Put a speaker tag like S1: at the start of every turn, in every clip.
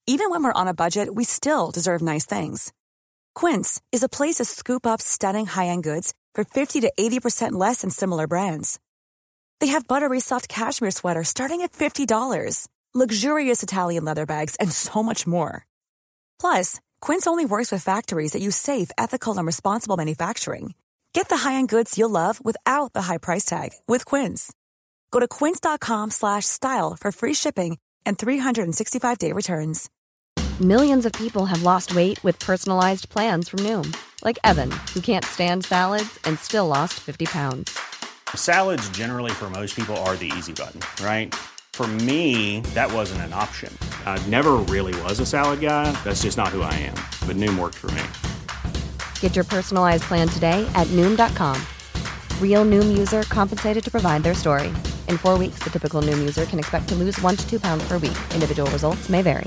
S1: Even when we're on a budget, we still deserve nice things. Quince is a place to scoop up stunning high-end goods for 50 to 80% less than similar brands. They have buttery soft cashmere sweaters starting at $50, luxurious Italian leather bags, and so much more. Plus, Quince only works with factories that use safe, ethical, and responsible manufacturing. Get the high-end goods you'll love without the high price tag with Quince. Go to quince.com/style for free shipping and 365-day returns.
S2: Millions of people have lost weight with personalized plans from Noom. Like Evan, who can't stand salads and still lost 50 pounds.
S3: Salads generally for most people are the easy button, right? For me, that wasn't an option. I never really was a salad guy. That's just not who I am. But Noom worked for me.
S2: Get your personalized plan today at Noom.com. Real Noom user compensated to provide their story. In 4 weeks, the typical Noom user can expect to lose 1 to 2 pounds per week. Individual results may vary.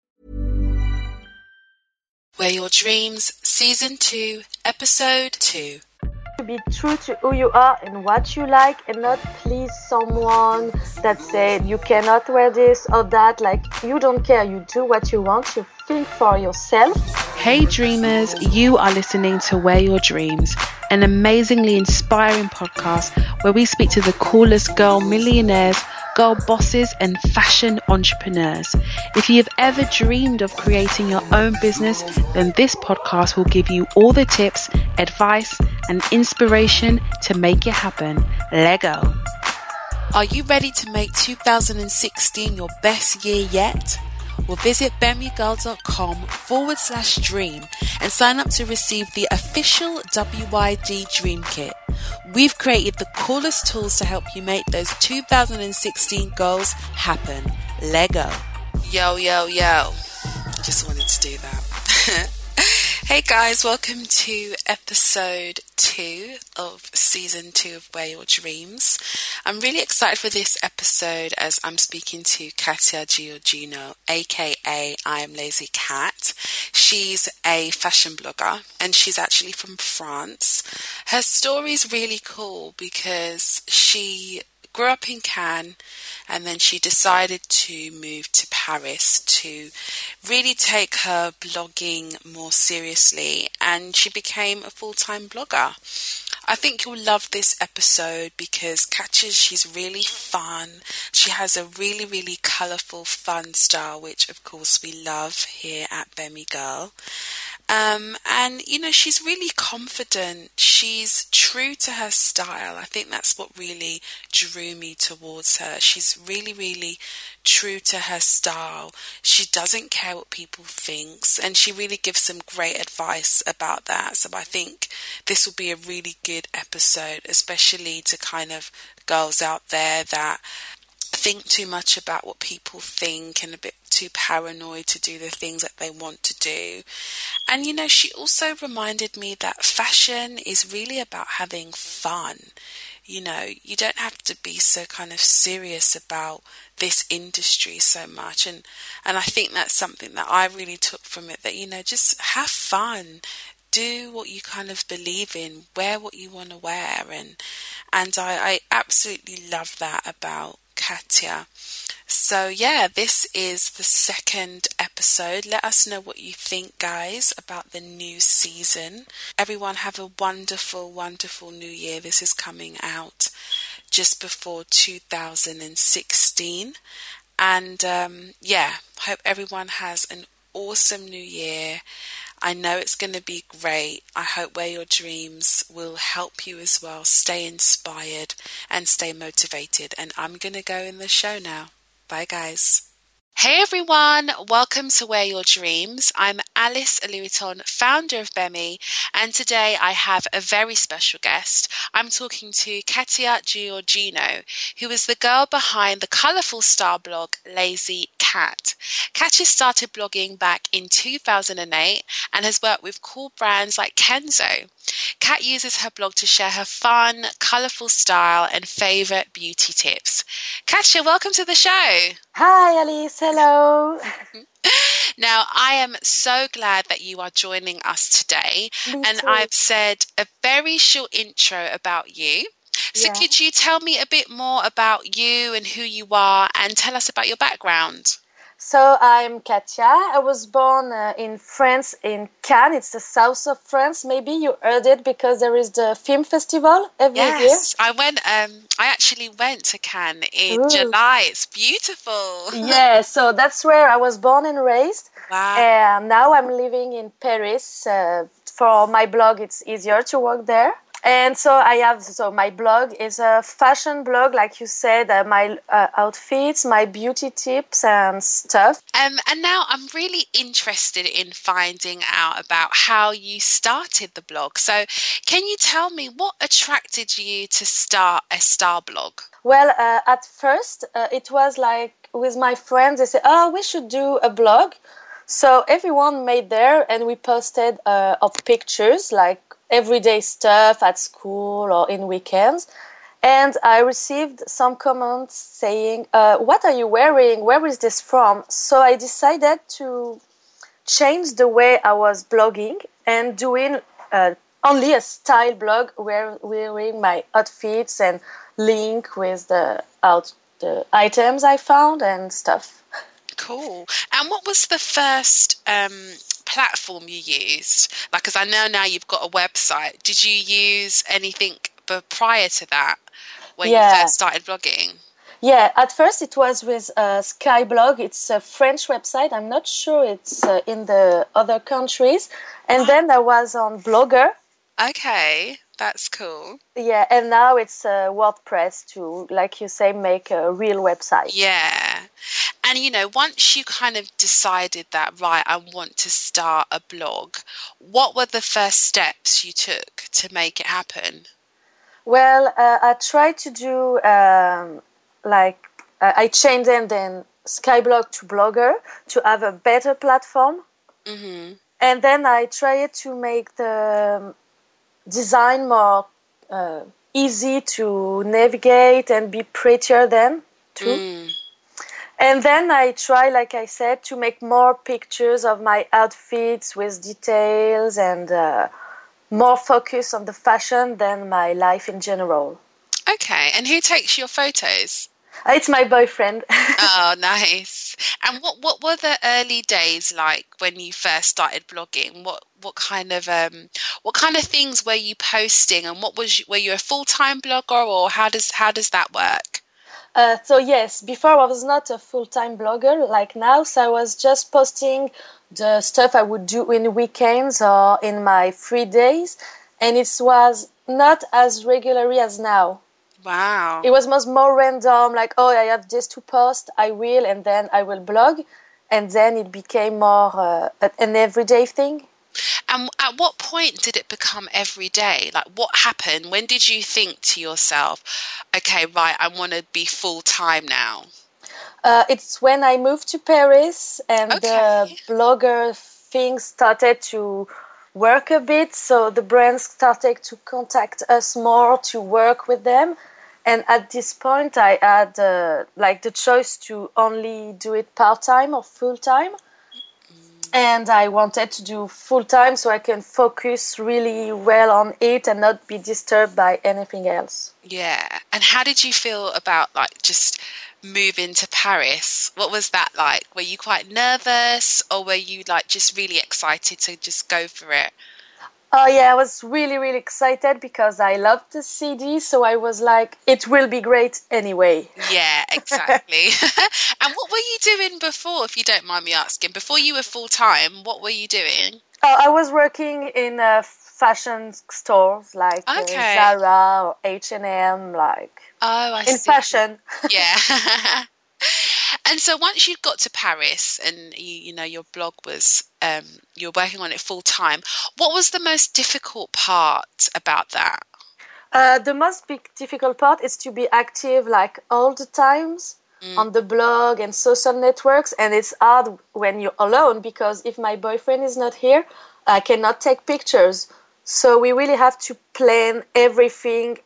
S4: Where Your Dreams, Season 2, Episode 2.
S5: Be true to who you are and what you like, and not please someone that said you cannot wear this or that. Like, you don't care, you do what you want, you think for yourself.
S6: Hey dreamers, you are listening to Where Your Dreams, an amazingly inspiring podcast where we speak to the coolest girl millionaires, girl bosses and fashion entrepreneurs. If you have ever dreamed of creating your own business, then this podcast will give you all the tips, advice and inspiration to make it happen. Lego.
S4: Are you ready to make 2016 your best year yet? Well, visit bemmygirl.com/dream and sign up to receive the official WYD Dream Kit. We've created the coolest tools to help you make those 2016 goals happen. Lego. Yo, yo, yo. Just wanted to do that. Hey guys, welcome to episode 2 of season 2 of Where Your Dreams. I'm really excited for this episode as I'm speaking to Katia Giorgino, aka I Am Lazy Cat. She's a fashion blogger and she's actually from France. Her story's really cool because she grew up in Cannes and then she decided to move to Paris to really take her blogging more seriously, and she became a full-time blogger. I think you'll love this episode because she's really fun. She has a really, really colourful, fun style, which of course we love here at Bemmy Girl. And you know, she's really confident. She's true to her style. I think that's what really drew me towards her. She's really, really true to her style. She doesn't care what people think, and she really gives some great advice about that. So I think this will be a really good episode, especially to kind of girls out there that think too much about what people think and a bit too paranoid to do the things that they want to do. And you know, she also reminded me that fashion is really about having fun. You know, you don't have to be so kind of serious about this industry so much. And I think that's something that I really took from it, that, you know, just have fun. Do what you kind of believe in, wear what you want to wear. And I absolutely love that about Katia. So yeah, this is the second episode. Let us know what you think, guys, about the new season. Everyone have a wonderful, wonderful new year. This is coming out just before 2016. And hope everyone has an awesome new year. I know it's going to be great. I hope Where Your Dreams will help you as well. Stay inspired and stay motivated. And I'm going to go in the show now. Bye, guys. Hey everyone, welcome to Where Your Dreams. I'm Alice Louiton, founder of Bemmy, and today I have a very special guest. I'm talking to Katia Giorgino, who is the girl behind the colourful style blog Lazy Cat. Katia started blogging back in 2008 and has worked with cool brands like Kenzo. Kat uses her blog to share her fun, colourful style and favourite beauty tips. Katia, welcome to the show.
S5: Hi Alice, hello.
S4: Now, I am so glad that you are joining us today.
S5: Me
S4: and
S5: too.
S4: I've said a very short intro about you. So could you tell me a bit more about you and who you are and tell us about your background?
S5: So I'm Katia. I was born in France, in Cannes. It's the south of France. Maybe you heard it because there is the film festival every year.
S4: Yes, I went. I actually went to Cannes in July. It's beautiful.
S5: Yeah, so that's where I was born and raised.
S4: Wow.
S5: And now I'm living in Paris. For my blog, it's easier to work there. And so my blog is a fashion blog, like you said, my outfits, my beauty tips and stuff.
S4: And now I'm really interested in finding out about how you started the blog. So can you tell me what attracted you to start a style blog?
S5: Well, at first, it was like with my friends, they said, oh, we should do a blog. So everyone made there and we posted our pictures, like everyday stuff at school or in weekends. And I received some comments saying, what are you wearing? Where is this from? So I decided to change the way I was blogging and doing only a style blog where wearing my outfits and link with the items I found and stuff.
S4: Cool. And what was the first platform you used? Like, because I know now you've got a website. Did you use anything prior to that when you first started blogging?
S5: Yeah, at first it was with Skyblog. It's a French website. I'm not sure it's in the other countries. And then I was on Blogger.
S4: Okay, that's cool.
S5: Yeah, and now it's WordPress to, like you say, make a real website.
S4: Yeah. And, you know, once you kind of decided that, right, I want to start a blog, what were the first steps you took to make it happen?
S5: Well, I tried to do, I changed then Skyblog to Blogger to have a better platform.
S4: Mm-hmm.
S5: And then I tried to make the design more easy to navigate and be prettier then, too. And then I try, like I said, to make more pictures of my outfits with details and more focus on the fashion than my life in general.
S4: Okay, and who takes your photos?
S5: It's my boyfriend.
S4: Oh, nice. And what were the early days like when you first started blogging? What kind of things were you posting, and were you a full-time blogger, or how does that work?
S5: So yes, before I was not a full-time blogger like now, so I was just posting the stuff I would do in weekends or in my free days, and it was not as regularly as now.
S4: Wow.
S5: It was more random, like, oh, I have this to post, I will, and then I will blog, and then it became more an everyday thing.
S4: And at what point did it become every day? Like, what happened? When did you think to yourself, okay, right, I want to be full-time now?
S5: It's when I moved to Paris and the blogger thing started to work a bit. So the brands started to contact us more to work with them. And at this point, I had the choice to only do it part-time or full-time. And I wanted to do full-time so I can focus really well on it and not be disturbed by anything else.
S4: Yeah. And how did you feel about just moving to Paris? What was that like? Were you quite nervous, or were you just really excited to just go for it?
S5: Oh yeah, I was really, really excited because I loved the city. So I was like, it will be great anyway.
S4: Yeah, exactly. And what were you doing before, if you don't mind me asking? Before you were full-time, what were you doing?
S5: Oh, I was working in fashion stores like Zara or H&M,
S4: I
S5: in
S4: see.
S5: fashion.
S4: Yeah. And so once you got to Paris and your blog was you were working on it full time, what was the most difficult part about that?
S5: The most difficult part is to be active all the times on the blog and social networks, and it's hard when you're alone because if my boyfriend is not here, I cannot take pictures. So we really have to plan everything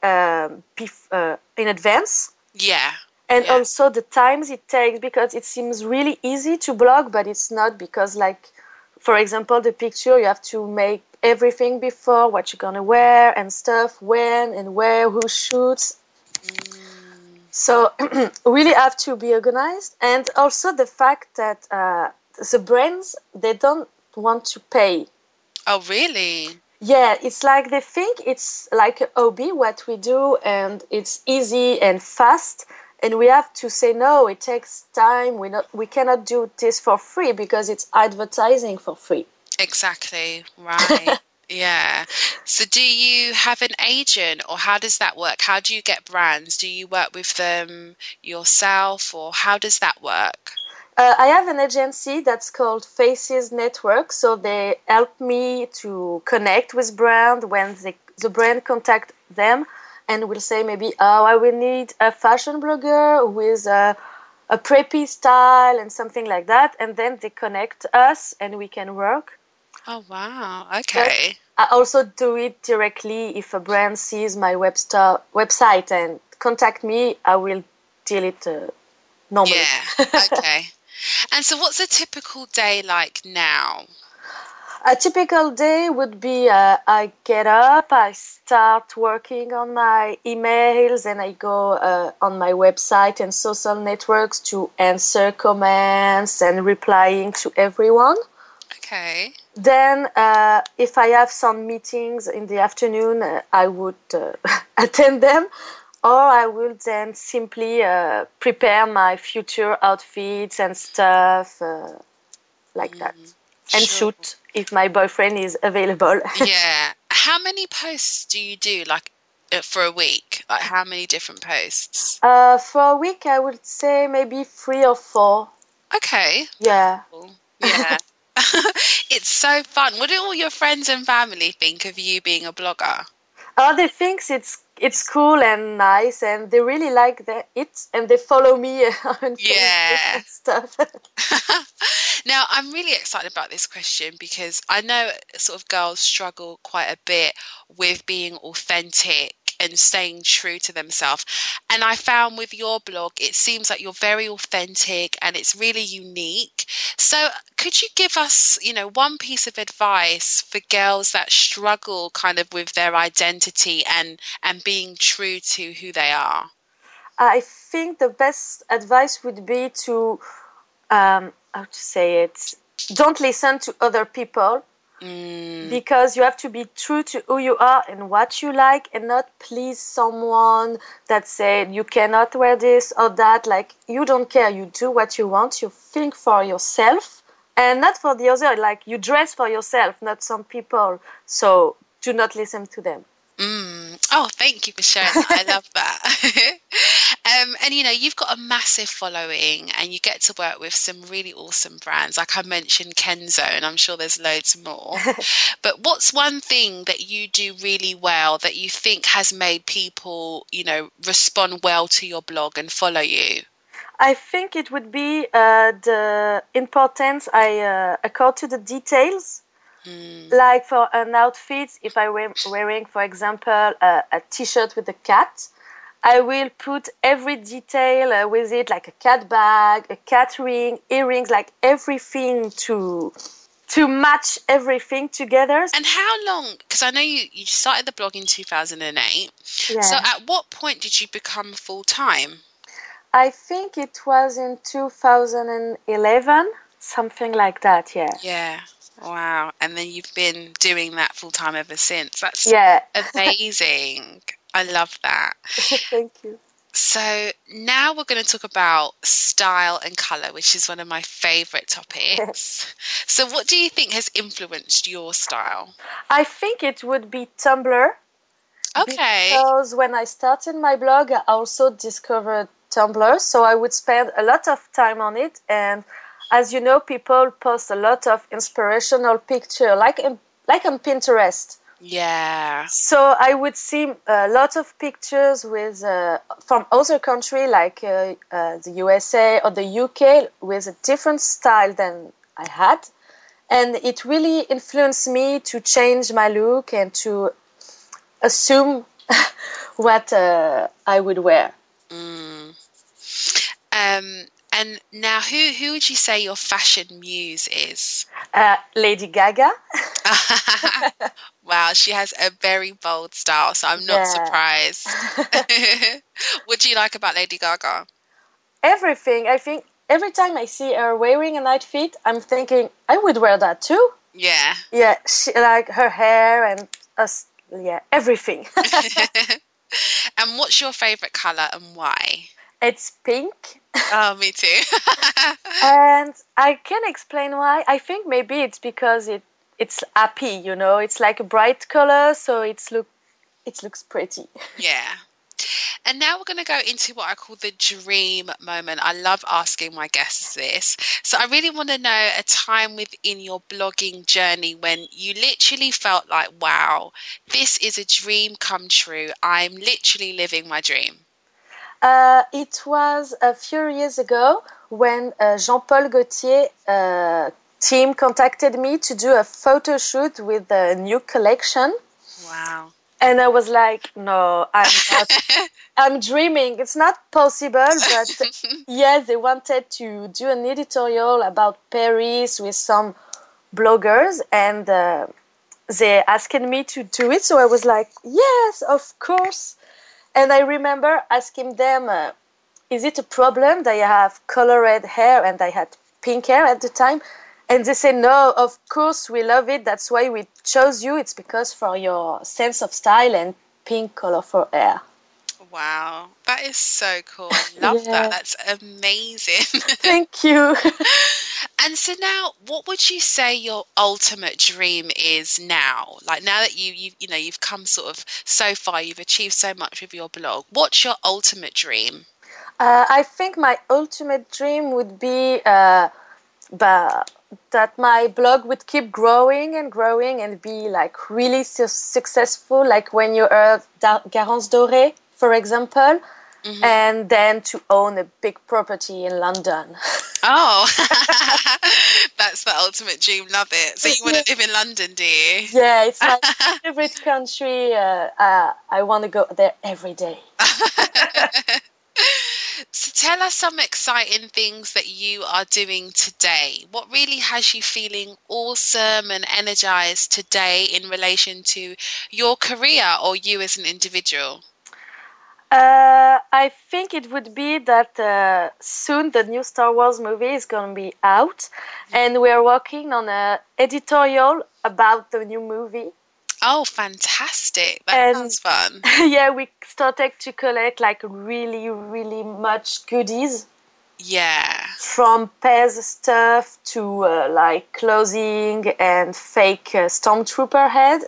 S5: in advance.
S4: Yeah.
S5: And also the times it takes, because it seems really easy to blog, but it's not, because for example, the picture, you have to make everything before, what you're going to wear and stuff, when and where, who shoots. So really have to be organized, and also the fact that the brands, they don't want to pay.
S4: Oh, really?
S5: Yeah, it's like they think it's like a hobby what we do, and it's easy and fast, and we have to say no. It takes time. We cannot do this for free because it's advertising for free.
S4: Exactly. Right. Yeah. So do you have an agent, or how does that work? How do you get brands? Do you work with them yourself, or how does that work?
S5: I have an agency that's called Faces Network, so they help me to connect with brand when the brand contact them and will say maybe, oh, I will need a fashion blogger with a preppy style and something like that, and then they connect us and we can work.
S4: Oh, wow.
S5: But
S4: Okay.
S5: I also do it directly. If a brand sees my website and contact me, I will deal it normally.
S4: Yeah. Okay. And so what's a typical day like now?
S5: A typical day would be I get up, I start working on my emails, and I go on my website and social networks to answer comments and replying to everyone.
S4: Okay.
S5: Then if I have some meetings in the afternoon, I would attend them, or I will then simply prepare my future outfits and stuff like that. And
S4: Sure.
S5: shoot if my boyfriend is available.
S4: Yeah. How many posts do you do, like, for a week? Like, how many different posts?
S5: For a week, I would say maybe 3 or 4.
S4: Okay.
S5: Yeah.
S4: Cool. Yeah. It's so fun. What do all your friends and family think of you being a blogger?
S5: They think it's cool and nice, and they really like it, and they follow me on Facebook
S4: Yeah.
S5: and stuff.
S4: Now, I'm really excited about this question because I know sort of girls struggle quite a bit with being authentic and staying true to themselves. And I found with your blog, it seems like you're very authentic and it's really unique. So could you give us, one piece of advice for girls that struggle kind of with their identity and being true to who they are?
S5: I think the best advice would be to, how to say it, don't listen to other people. Because you have to be true to who you are and what you like, and not please someone that said you cannot wear this or that. Like, you don't care. You do what you want. You think for yourself and not for the other. Like, you dress for yourself, not some people. So do not listen to them.
S4: Oh, thank you for sharing that. I love that. And you've got a massive following and you get to work with some really awesome brands. Like I mentioned Kenzo, and I'm sure there's loads more. But what's one thing that you do really well that you think has made people, respond well to your blog and follow you?
S5: I think it would be the importance I accord to the details. Like for an outfit, if I were wearing, for example, a t-shirt with a cat, I will put every detail with it, like a cat bag, a cat ring, earrings, like everything to match everything together.
S4: And how long, because I know you started the blog in 2008,
S5: Yeah.
S4: So at what point did you become full-time?
S5: I think it was in 2011, something like that, yeah.
S4: Yeah. Wow. And then you've been doing that full-time ever since. That's amazing. I love that.
S5: Thank you.
S4: So now we're going to talk about style and color, which is one of my favorite topics. So what do you think has influenced your style?
S5: I think it would be Tumblr.
S4: Okay.
S5: Because when I started my blog, I also discovered Tumblr, so I would spend a lot of time on it. And as you know, people post a lot of inspirational pictures, like on Pinterest.
S4: Yeah.
S5: So I would see a lot of pictures with from other countries, like the USA or the UK, with a different style than I had. And it really influenced me to change my look and to assume what I would wear.
S4: And now, who would you say your fashion muse is?
S5: Lady Gaga.
S4: Wow, she has a very bold style, so I'm not surprised. What do you like about Lady Gaga?
S5: Everything. I think every time I see her wearing an outfit, I'm thinking I would wear that too.
S4: Yeah.
S5: Yeah, she, like her hair and everything.
S4: And what's your favorite color and why?
S5: It's pink.
S4: Oh, me too.
S5: And I can explain why. I think maybe it's because it's happy, you know. It's like a bright color, so it looks pretty.
S4: Yeah. And now we're going to go into what I call the dream moment. I love asking my guests this. So I really want to know a time within your blogging journey when you literally felt like, wow, this is a dream come true. I'm literally living my dream.
S5: It was a few years ago when Jean-Paul Gaultier team contacted me to do a photo shoot with a new collection.
S4: Wow.
S5: And I was like, no, I'm not. I'm dreaming. It's not possible. But yes, they wanted to do an editorial about Paris with some bloggers, and they asked me to do it. So I was like, yes, of course. And I remember asking them, is it a problem that I have colored hair and I had pink hair at the time? And they say, no, of course, we love it. That's why we chose you. It's because for your sense of style and pink color for hair.
S4: Wow, that is so cool. I love that. That's amazing.
S5: Thank you.
S4: And so now, what would you say your ultimate dream is now? Like now that you've come sort of so far, you've achieved so much with your blog. What's your ultimate dream?
S5: I think my ultimate dream would be that my blog would keep growing and be like really successful, like when you heard Garance Doré, for example, and then to own a big property in London.
S4: Oh, that's the ultimate dream. Love it. So you want to live in London, do you?
S5: Yeah, it's my favorite country. I want to go there every day.
S4: So tell us some exciting things that you are doing today. What really has you feeling awesome and energized today in relation to your career or you as an individual?
S5: I think it would be that soon the new Star Wars movie is going to be out, and we're working on an editorial about the new movie.
S4: Oh, fantastic. That sounds fun.
S5: Yeah, we started to collect like really, really much goodies.
S4: Yeah.
S5: From Pez stuff to like clothing and fake Stormtrooper head.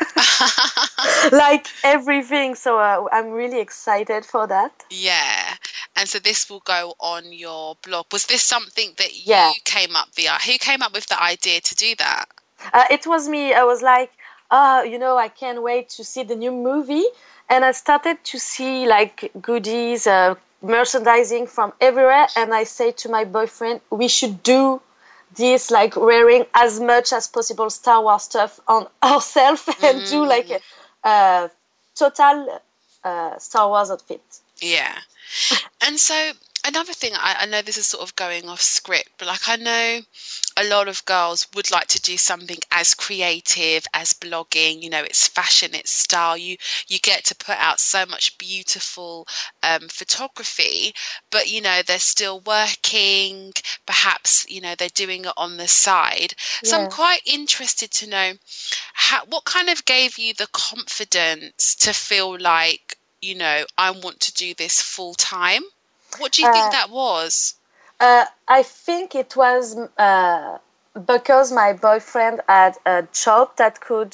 S5: Like everything. So I'm really excited for that.
S4: Yeah. And so this will go on your blog. Was this something that you came up with? Who came up with the idea to do that?
S5: It was me. I was like, I can't wait to see the new movie. And I started to see like goodies, merchandising from everywhere. And I say to my boyfriend, we should do this, like wearing as much as possible Star Wars stuff on ourselves and do like a total Star Wars outfit.
S4: Yeah. And so another thing, I know this is sort of going off script, but like I know a lot of girls would like to do something as creative as blogging. You know, it's fashion, it's style. You get to put out so much beautiful photography, but you know they're still working. Perhaps they're doing it on the side. So I'm quite interested to know what kind of gave you the confidence to feel like I want to do this full time. What do you think that was?
S5: I think it was because my boyfriend had a job that could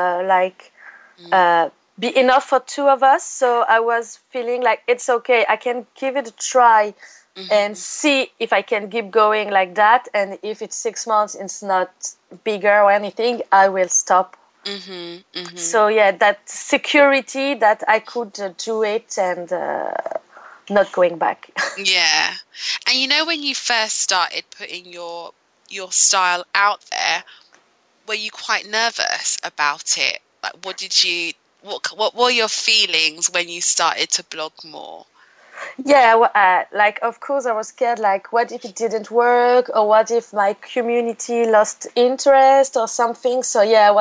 S5: be enough for two of us. So I was feeling like it's okay. I can give it a try and see if I can keep going like that. And if it's 6 months, it's not bigger or anything, I will stop. So that security that I could do it and not going back.
S4: Yeah. And when you first started putting your style out there, were you quite nervous about it? Like what were your feelings when you started to blog more?
S5: Yeah, of course I was scared, like what if it didn't work, or what if my community lost interest or something. So I was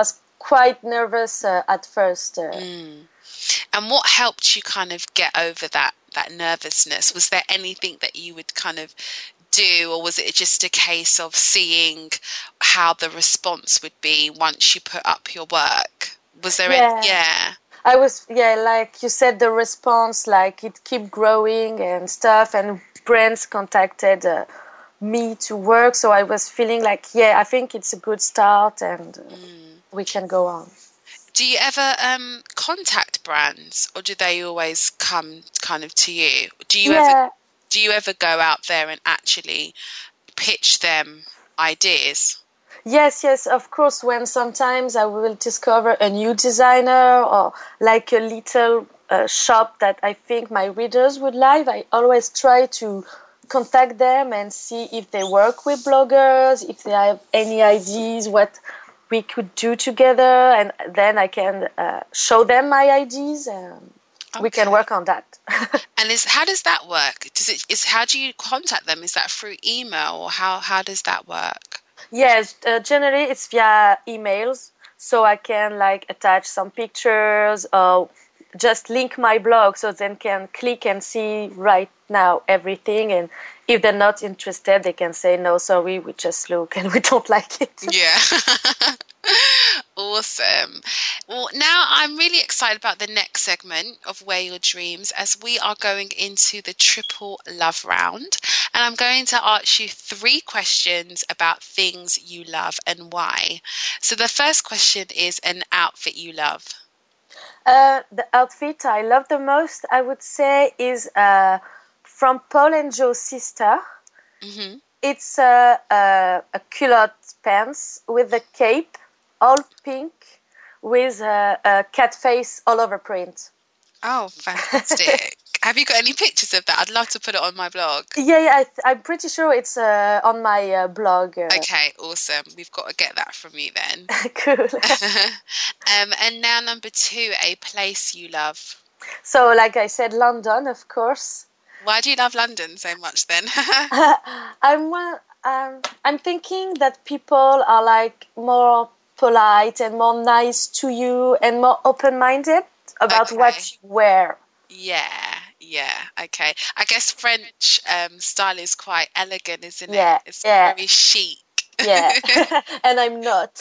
S5: quite nervous at first.
S4: And what helped you kind of get over that nervousness? Was there anything that you would kind of do, or was it just a case of seeing how the response would be once you put up your work? Was there
S5: I was, like you said, the response, like it kept growing and stuff, and brands contacted me to work, so I was feeling like, I think it's a good start, and we can go on.
S4: Do you ever contact brands, or do they always come kind of to you? Do you ever go out there and actually pitch them ideas?
S5: Yes, of course. When sometimes I will discover a new designer or like a little shop that I think my readers would like, I always try to contact them and see if they work with bloggers, if they have any ideas, what we could do together, and then I can show them my ideas, and we can work on that.
S4: And how does that work? How do you contact them? Is that through email, or how does that work?
S5: Yes, generally it's via emails, so I can like attach some pictures or just link my blog, so they can click and see right now everything, and if they're not interested, they can say, no, sorry, we just look and we don't like it.
S4: Yeah. Awesome. Well, now I'm really excited about the next segment of Wear Your Dreams, as we are going into the triple love round, and I'm going to ask you 3 questions about things you love and why. So the first question is an outfit you love.
S5: The outfit I love the most, I would say, is from Paul and Joe's sister. Mm-hmm. It's a culotte pants with a cape, all pink, with a cat face all over print.
S4: Oh, fantastic. Have you got any pictures of that? I'd love to put it on my blog.
S5: Yeah, I'm pretty sure it's on my blog.
S4: Okay, awesome. We've got to get that from you then.
S5: Cool.
S4: And now number 2, a place you love.
S5: So, like I said, London, of course.
S4: Why do you love London so much then?
S5: I'm thinking that people are like more polite and more nice to you and more open-minded about what you wear.
S4: Yeah, okay. I guess French style is quite elegant, isn't it?
S5: Yeah,
S4: it's very chic.
S5: Yeah, and I'm not.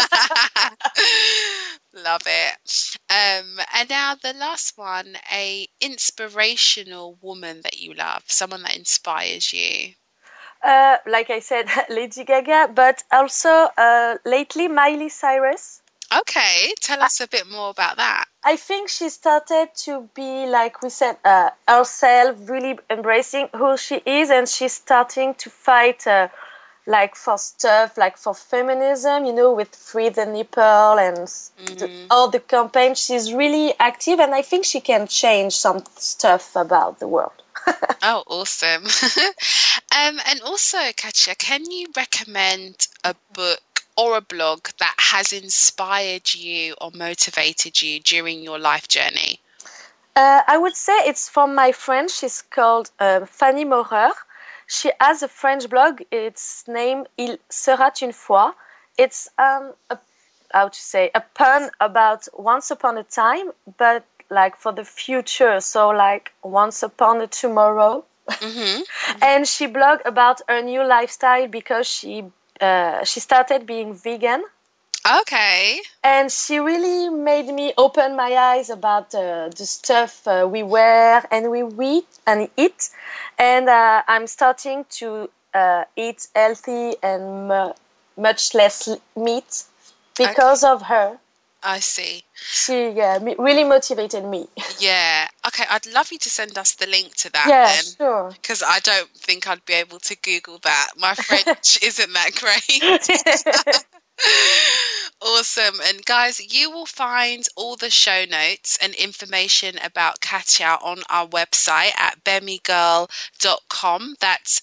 S4: Love it. And now the last one, a inspirational woman that you love, someone that inspires you.
S5: Like I said, Lady Gaga, but also lately Miley Cyrus.
S4: Okay, tell us a bit more about that.
S5: I think she started to be, like we said, herself, really embracing who she is, and she's starting to fight like for stuff, like for feminism, with Free the Nipple and all the campaign. She's really active, and I think she can change some stuff about the world.
S4: Oh, awesome. And also, Katja, can you recommend a book or a blog that has inspired you or motivated you during your life journey?
S5: I would say it's from my friend. She's called Fanny Maurer. She has a French blog. It's named Il sera une fois. It's a pun about once upon a time, but like for the future. So like once upon a tomorrow. Mm-hmm. And she blogged about her new lifestyle because she started being vegan.
S4: Okay.
S5: And she really made me open my eyes about the stuff we wear and we eat. And I'm starting to eat healthy and much less meat because of her.
S4: I see.
S5: She really motivated me.
S4: Yeah. Okay, I'd love you to send us the link to that
S5: then. Sure.
S4: Because I don't think I'd be able to Google that. My French isn't that great. Awesome. And guys, you will find all the show notes and information about Katja on our website at bemigirl.com. That's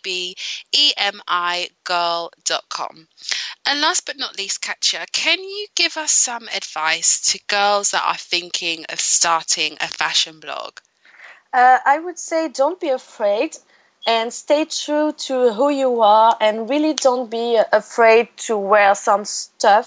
S4: GBEMI girl.com. And last but not least, Katja, can you give us some advice to girls that are thinking of starting a fashion blog?
S5: I would say don't be afraid and stay true to who you are, and really don't be afraid to wear some stuff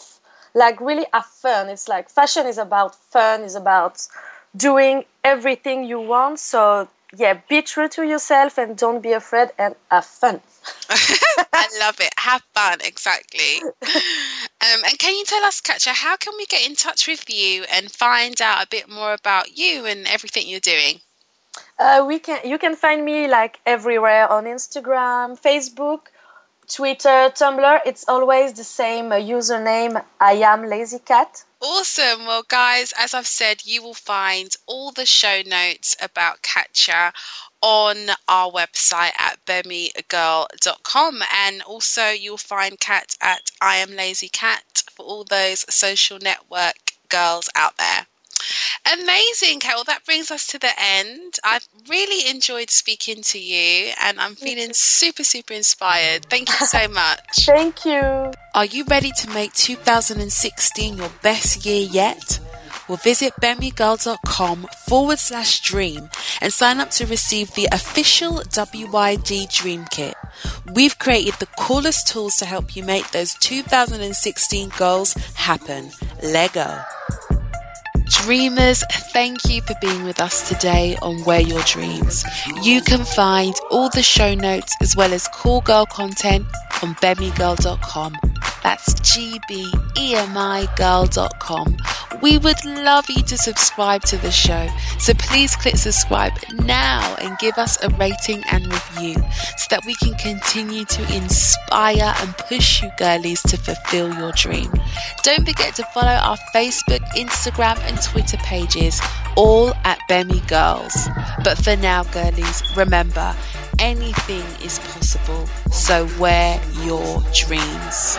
S5: like really have fun. It's like fashion is about fun, is about doing everything you want. So yeah, be true to yourself and don't be afraid and have fun.
S4: I love it. Have fun, exactly. And can you tell us, Katja, how can we get in touch with you and find out a bit more about you and everything you're doing?
S5: You can find me like everywhere on Instagram, Facebook, Twitter, Tumblr. It's always the same username. I am Lazy Cat.
S4: Awesome. Well, guys, as I've said, you will find all the show notes about Katja on our website at bemmygirl.com, and also you'll find Kat at I am Lazy Cat for all those social network girls out there. Amazing, Kat. Well, that brings us to the end. I've really enjoyed speaking to you, and I'm feeling super, super inspired. Thank you so much.
S5: Thank you.
S4: Are you ready to make 2016 your best year yet? Well, visit bemmygirl.com/dream and sign up to receive the official WYD Dream Kit. We've created the coolest tools to help you make those 2016 goals happen. Lego. Dreamers, thank you for being with us today on Wear Your Dreams. You can find all the show notes as well as cool girl content on bemmygirl.com. That's GBEMIgirl.com. We would love you to subscribe to the show, so please click subscribe now and give us a rating and review so that we can continue to inspire and push you girlies to fulfill your dream. Don't forget to follow our Facebook, Instagram and Twitter pages, all at Bemmy Girls. But for now, girlies, remember, anything is possible, so wear your dreams.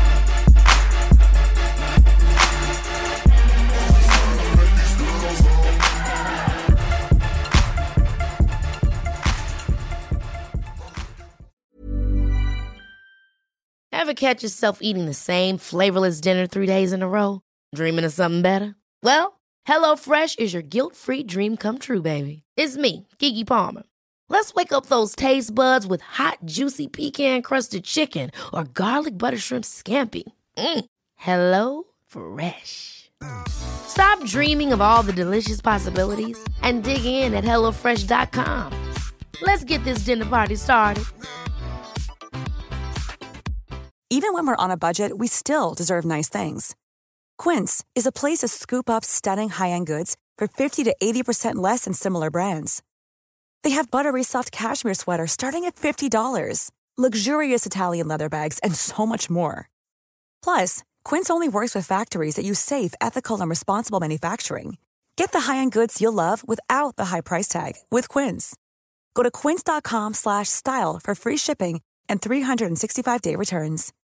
S7: Ever catch yourself eating the same flavorless dinner 3 days in a row? Dreaming of something better? Well, HelloFresh is your guilt-free dream come true, baby. It's me, Keke Palmer. Let's wake up those taste buds with hot, juicy pecan-crusted chicken or garlic butter shrimp scampi. Hello Fresh. Stop dreaming of all the delicious possibilities and dig in at HelloFresh.com. Let's get this dinner party started.
S1: Even when we're on a budget, we still deserve nice things. Quince is a place to scoop up stunning high-end goods for 50 to 80% less than similar brands. They have buttery soft cashmere sweaters starting at $50, luxurious Italian leather bags, and so much more. Plus, Quince only works with factories that use safe, ethical, and responsible manufacturing. Get the high-end goods you'll love without the high price tag with Quince. Go to quince.com/style for free shipping and 365-day returns.